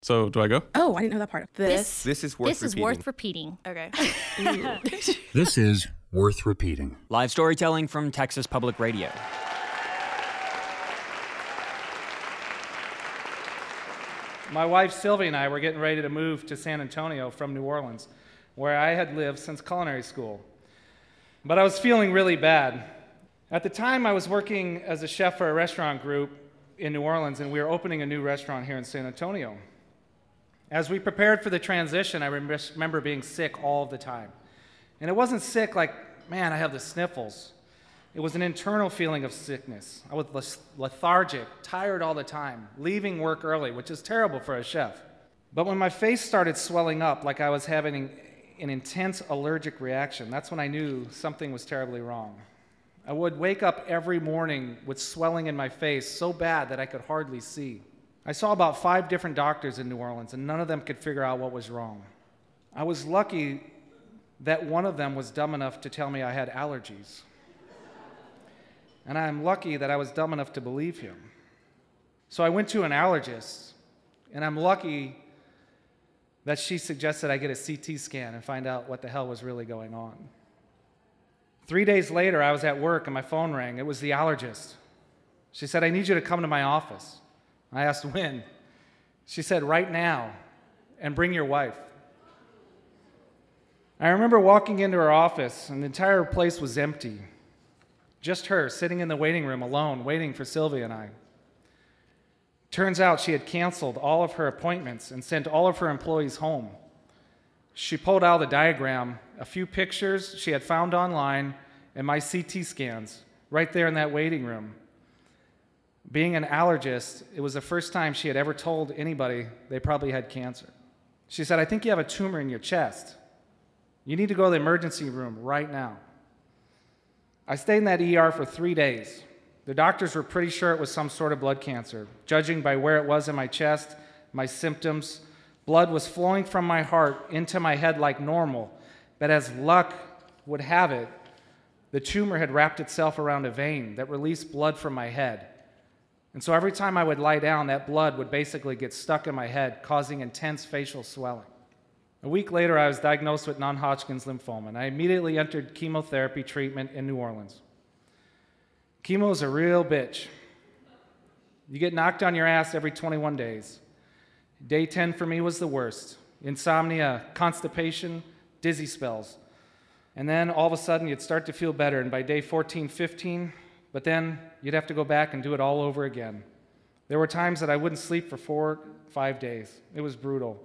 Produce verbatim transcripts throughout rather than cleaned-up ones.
So do I go? Oh, I didn't know that part. This, This is worth this is repeating. worth repeating. Okay. This is worth repeating. Live storytelling from Texas Public Radio. My wife Sylvie and I were getting ready to move to San Antonio from New Orleans, where I had lived since culinary school. But I was feeling really bad. At the time, I was working as a chef for a restaurant group in New Orleans, and we were opening a new restaurant here in San Antonio. As we prepared for the transition, I rem- remember being sick all the time. And it wasn't sick like, man, I have the sniffles. It was an internal feeling of sickness. I was lethargic, tired all the time, leaving work early, which is terrible for a chef. But when my face started swelling up like I was having an intense allergic reaction, that's when I knew something was terribly wrong. I would wake up every morning with swelling in my face so bad that I could hardly see. I saw about five different doctors in New Orleans, and none of them could figure out what was wrong. I was lucky that one of them was dumb enough to tell me I had allergies. And I'm lucky that I was dumb enough to believe him. So I went to an allergist, and I'm lucky that she suggested I get a C T scan and find out what the hell was really going on. Three days later, I was at work and my phone rang. It was the allergist. She said, I need you to come to my office. I asked when. She said, right now, and bring your wife. I remember walking into her office, and the entire place was empty. Just her, sitting in the waiting room alone, waiting for Sylvia and I. Turns out she had canceled all of her appointments and sent all of her employees home. She pulled out a diagram, a few pictures she had found online, and my C T scans, right there in that waiting room. Being an allergist, it was the first time she had ever told anybody they probably had cancer. She said, I think you have a tumor in your chest. You need to go to the emergency room right now. I stayed in that E R for three days. The doctors were pretty sure it was some sort of blood cancer. Judging by where it was in my chest, my symptoms, blood was flowing from my heart into my head like normal, but as luck would have it, the tumor had wrapped itself around a vein that released blood from my head. And so every time I would lie down, that blood would basically get stuck in my head, causing intense facial swelling. A week later, I was diagnosed with non-Hodgkin's lymphoma, and I immediately entered chemotherapy treatment in New Orleans. Chemo is a real bitch. You get knocked on your ass every twenty-one days. Day ten for me was the worst. Insomnia, constipation, dizzy spells. And then all of a sudden, you'd start to feel better, and by day fourteen, fifteen, but then you'd have to go back and do it all over again. There were times that I wouldn't sleep for four, five days. It was brutal.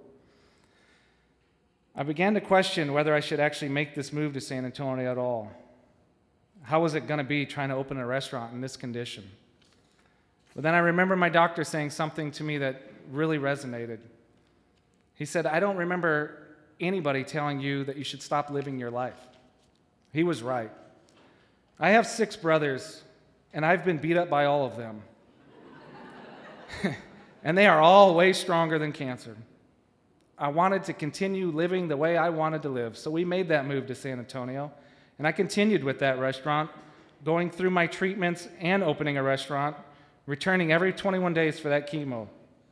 I began to question whether I should actually make this move to San Antonio at all. How was it going to be trying to open a restaurant in this condition? But then I remember my doctor saying something to me that really resonated. He said, I don't remember anybody telling you that you should stop living your life. He was right. I have six brothers, and I've been beat up by all of them. And they are all way stronger than cancer. I wanted to continue living the way I wanted to live, so we made that move to San Antonio, and I continued with that restaurant, going through my treatments and opening a restaurant, returning every twenty-one days for that chemo.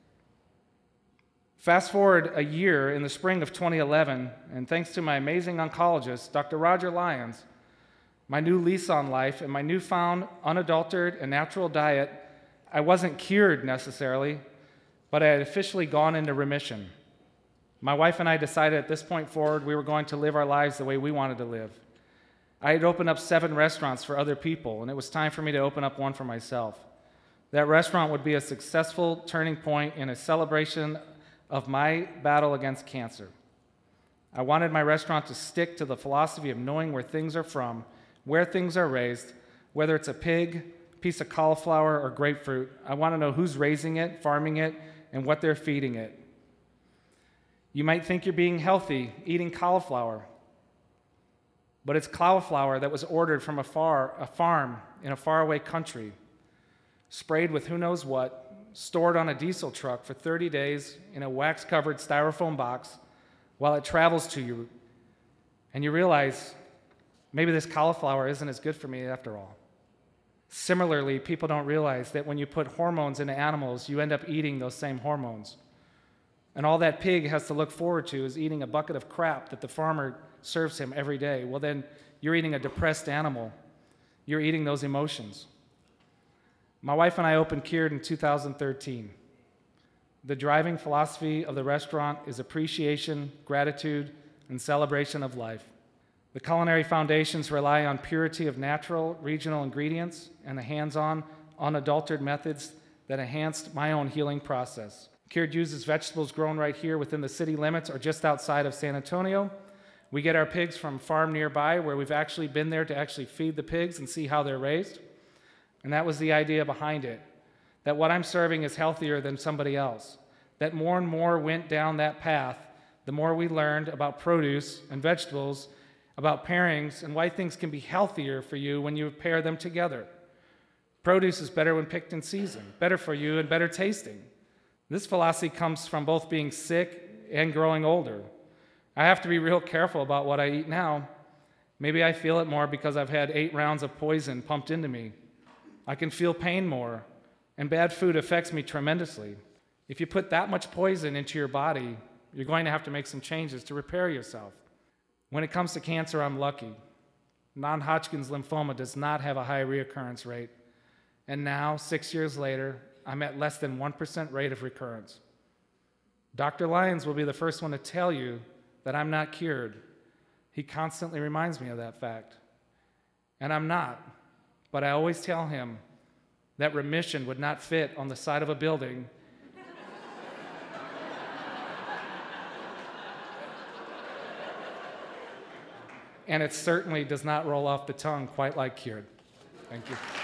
Fast forward a year in the spring of twenty eleven, and thanks to my amazing oncologist, Doctor Roger Lyons, my new lease on life, and my newfound unadulterated and natural diet, I wasn't cured necessarily, but I had officially gone into remission. My wife and I decided at this point forward we were going to live our lives the way we wanted to live. I had opened up seven restaurants for other people, and it was time for me to open up one for myself. That restaurant would be a successful turning point in a celebration of my battle against cancer. I wanted my restaurant to stick to the philosophy of knowing where things are from, where things are raised, whether it's a pig, piece of cauliflower, or grapefruit. I want to know who's raising it, farming it, and what they're feeding it. You might think you're being healthy, eating cauliflower, but it's cauliflower that was ordered from a, far, a farm in a faraway country, sprayed with who knows what, stored on a diesel truck for thirty days in a wax-covered styrofoam box while it travels to you, and you realize maybe this cauliflower isn't as good for me after all. Similarly, people don't realize that when you put hormones into animals, you end up eating those same hormones. And all that pig has to look forward to is eating a bucket of crap that the farmer serves him every day. Well, then you're eating a depressed animal. You're eating those emotions. My wife and I opened Cured in two thousand thirteen. The driving philosophy of the restaurant is appreciation, gratitude, and celebration of life. The culinary foundations rely on purity of natural, regional ingredients and the hands-on, unadulterated methods that enhanced my own healing process. Cured uses vegetables grown right here within the city limits or just outside of San Antonio. We get our pigs from a farm nearby where we've actually been there to actually feed the pigs and see how they're raised. And that was the idea behind it, that what I'm serving is healthier than somebody else. That more and more went down that path, the more we learned about produce and vegetables, about pairings, and why things can be healthier for you when you pair them together. Produce is better when picked in season, better for you and better tasting. This philosophy comes from both being sick and growing older. I have to be real careful about what I eat now. Maybe I feel it more because I've had eight rounds of poison pumped into me. I can feel pain more, and bad food affects me tremendously. If you put that much poison into your body, you're going to have to make some changes to repair yourself. When it comes to cancer, I'm lucky. Non-Hodgkin's lymphoma does not have a high reoccurrence rate. And now, six years later, I'm at less than one percent rate of recurrence. Doctor Lyons will be the first one to tell you that I'm not cured. He constantly reminds me of that fact. And I'm not, but I always tell him that remission would not fit on the side of a building and it certainly does not roll off the tongue quite like cured. Thank you.